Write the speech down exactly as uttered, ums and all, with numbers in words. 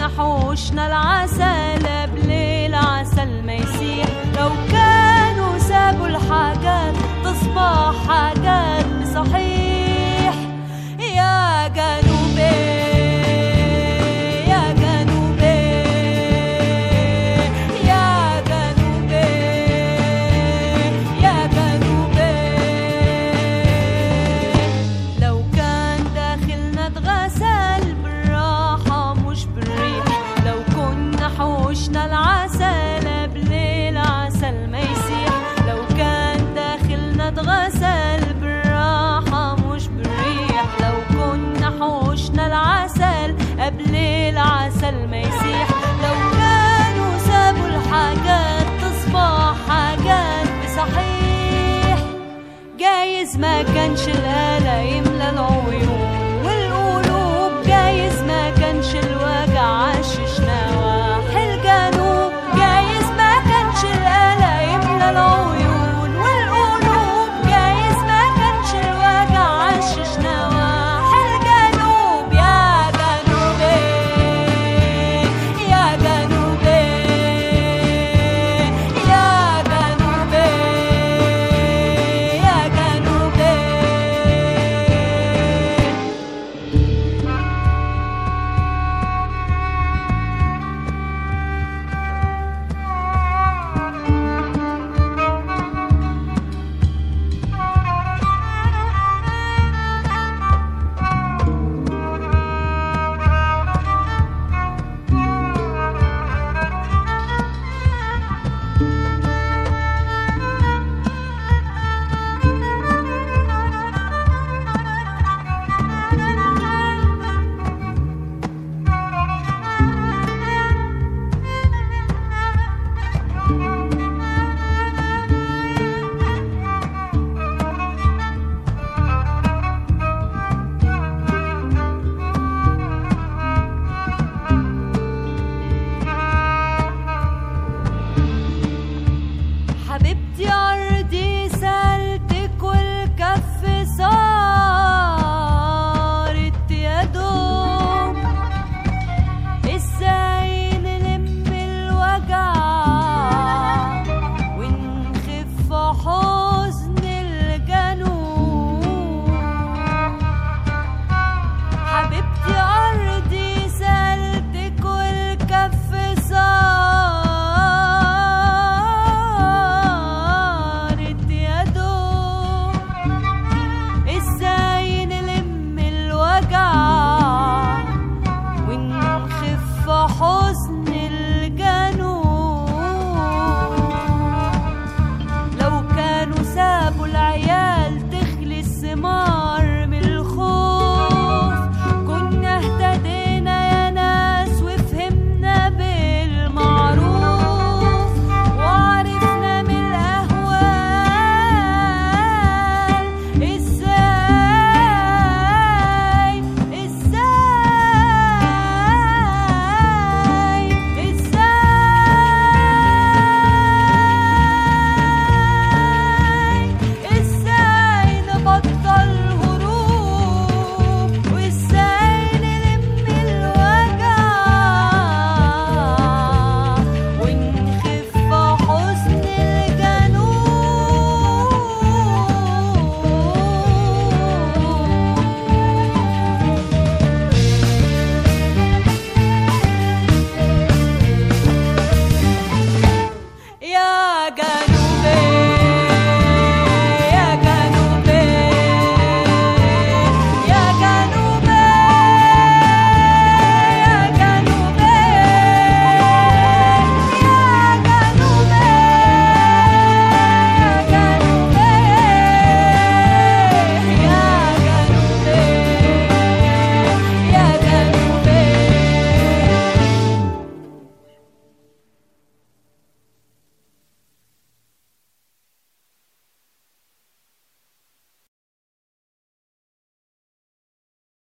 حوشنا العسل قبل العسل ما يسيح، لو كانوا سابوا الحاجات تصبح حاجات بصحيح. يا جنوبي يا جنوبي يا جنوبي يا جنوبي، لو كان داخلنا اتغسل بالراحة مش بالريح، لو كنا حوشنا العسل قبل العسل ما يسيح، لو كان داخلنا اتغسل بالراحة مش بالريح، لو كنا حوشنا العسل قبل العسل ما يسيح، لو كانوا سابوا الحاجات تصبح حاجات بصحيح. جايز ما كانش الآلة يملى العمر